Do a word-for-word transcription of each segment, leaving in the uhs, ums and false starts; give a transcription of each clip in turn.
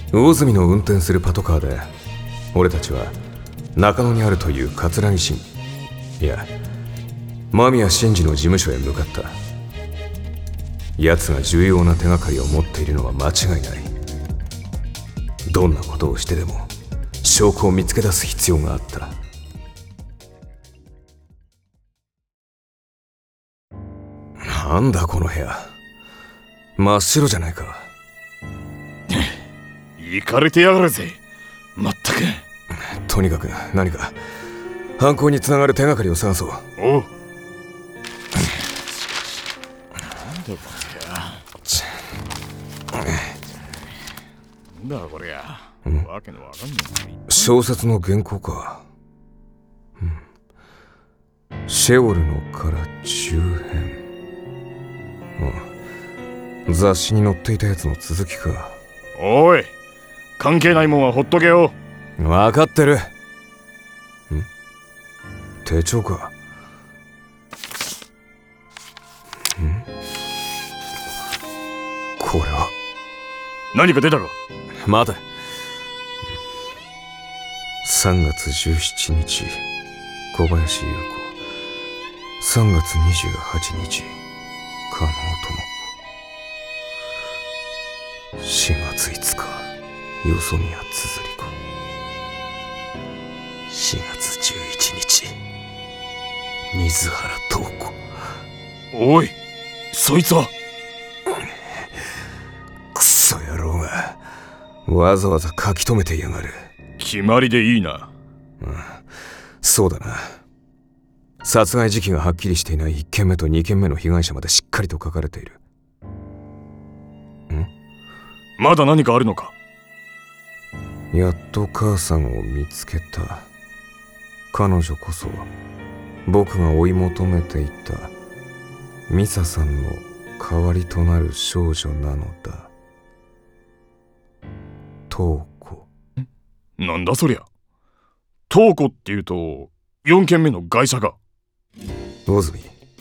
魚住の運転するパトカーで俺たちは中野にあるという桂木真いや間宮真司の事務所へ向かった。奴が重要な手がかりを持っているのは間違いない。どんなことをしてでも証拠を見つけ出す必要があった。なんだこの部屋、真っ白じゃないか。 イかれてやがるぜ、まったく。 とにかく何か犯行につながる手がかりを探そう。 おう。なんだこれや。なんだこれや。うん、わけのわかんない。 小説の原稿か。うん、シェオルの殻中編。うん、雑誌に載っていたやつの続きか。 おい、関係ないもんはほっとけよ。 分かってる。ん？手帳か。ん？これは何か出たか。 待て。さんがつじゅうしちにち小林優子、さんがつにじゅうはちにち加納智子、しがついつかよそ宮つづり子、しがつじゅういちにち水原塔子。 おい、そいつは。 クソ野郎がわざわざ書き留めてやがる。 決まりでいいな。 うん、そうだな。殺害時期がはっきりしていないいっけんめとにけんめの被害者までしっかりと書かれている。ん？ まだ何かあるのか。 やっと母さんを見つけた。彼女こそ僕が追い求めていたミサさんの代わりとなる少女なのだ。トウコ。 なんだそりゃ。トウコっていうとよんけんめの外車か。 魚住、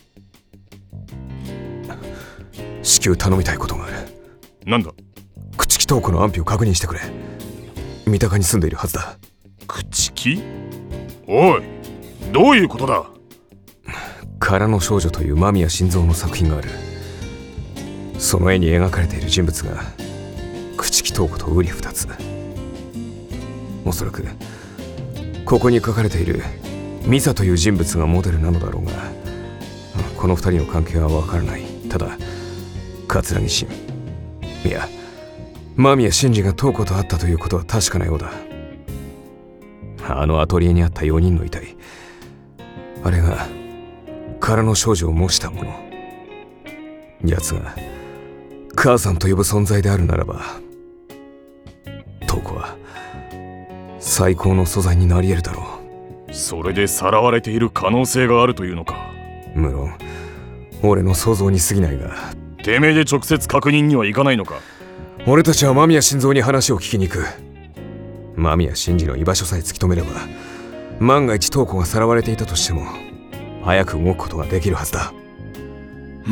至急頼みたいことがある。 なんだ。 朽木トウコの安否を確認してくれ。三鷹に住んでいるはずだ。 朽木？おい、どういうことだ。 空の少女という間宮心臓の作品がある。その絵に描かれている人物が朽木トウコと瓜二つ。おそらくここに書かれているミサという人物がモデルなのだろうが、この二人の関係はわからない。ただ桂木真、いや間宮真司がトウコと会ったということは確かなようだ。あのアトリエにあったよにんの遺体、あれが空の少女を模したもの。奴が母さんと呼ぶ存在であるならば、トウコは最高の素材になり得るだろう。それでさらわれている可能性があるというのか。 無論俺の想像に過ぎないが。 てめえで直接確認にはいかないのか。 俺たちは間宮心臓に話を聞きに行く。間宮真司の居場所さえ突き止めれば、万が一トウコがさらわれていたとしても早く動くことができるはずだ。 うん、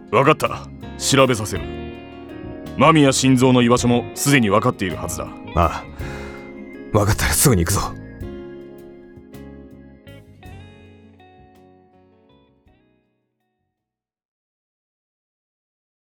分かった。調べさせる。間宮心臓の居場所もすでに分かっているはずだ。 ああ、分かったらすぐに行くぞ。